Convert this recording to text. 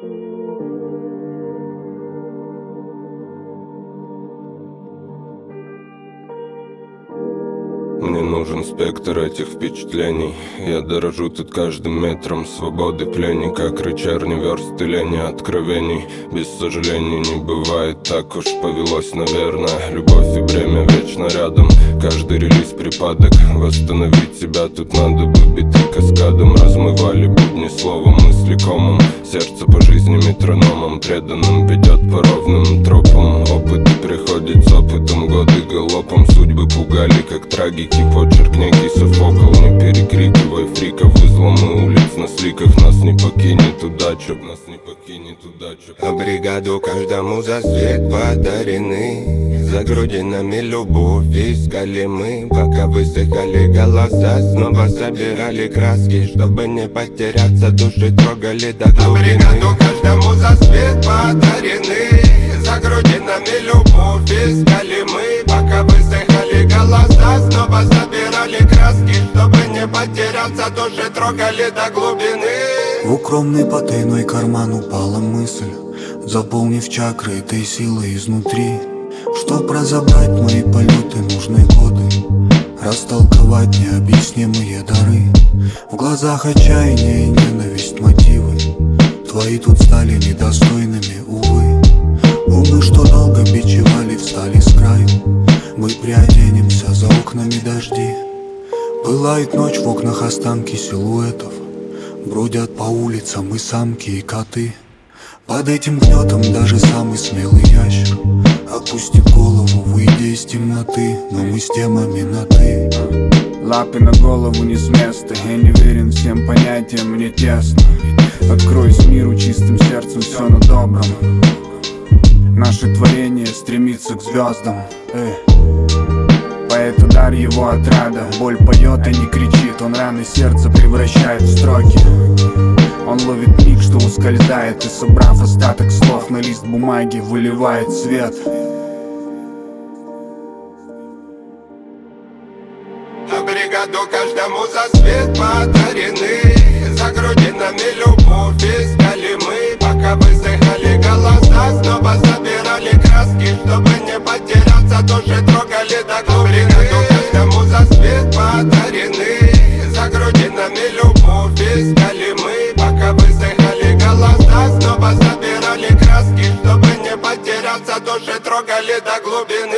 Мне нужен спектр этих впечатлений. Я дорожу тут каждым метром свободы пленника, как рычарни версты лени откровений. Без сожалений не бывает, так уж повелось, наверное. Любовь и бремя вечно рядом, каждый релиз припадок. Восстановить себя тут надо бы биты каскадом. Размывали будни словом, мысли комом. Сердце по жизни метрономом преданным ведет по ровным тропам. Опыт приходит с опытом, годы галопом. Судьбы пугали, как трагики, почерк некий Софокл. Не перекрикивай фриков, изломы улиц на сликах. Нас не покинет удача, нас не покинет удача. А бригаду каждому за свет подарены. За грудинами любовь искали мы, пока высыхали голоса. Снова собирали краски, чтобы не потеряться. Души трогали до глубины. А бригаду каждому за свет подарены. За грудинами любовь искали мы, пока высыхали голоса. Снова собирали краски, чтобы не потеряться. Души трогали до глубины. В укромный потайной карман упала мысль, заполнив чакры этой силой изнутри. Чтоб разобрать мои полеты, нужны годы, растолковать необъяснимые дары. В глазах отчаяние и ненависть мотивы твои тут стали недостойными, увы. Умы, что долго бичевали, встали с краю. Мы приоденемся, за окнами дожди. Пылает ночь, в окнах останки силуэтов. Бродят по улицам и самки, и коты. Под этим гнетом даже самый смелый ящер опустит голову, выйдя из темноты. Но мы с темами на «ты». Лапы на голову не с места. Я не верен всем понятиям, мне тесно. Откроюсь миру чистым сердцем, все на добром. Наше творение стремится к звездам. Поэт удар его отрада. Боль поет, а не кричит. Он раны сердца превращает в строки. Он ловит миг, что ускользает. И собрав остаток слов на лист бумаги, выливает свет. А бригаду каждому за свет подарены. За грудинами любовь искали мы, пока высыхали голоса. Снова собирали краски, чтобы не потеряться. Души трогали до глубины. Бригаду каждому за свет подарены. За грудинами любовь искали мы, пока высыхали голоса. Снова собирали краски, чтобы не потеряться. Души трогали до глубины.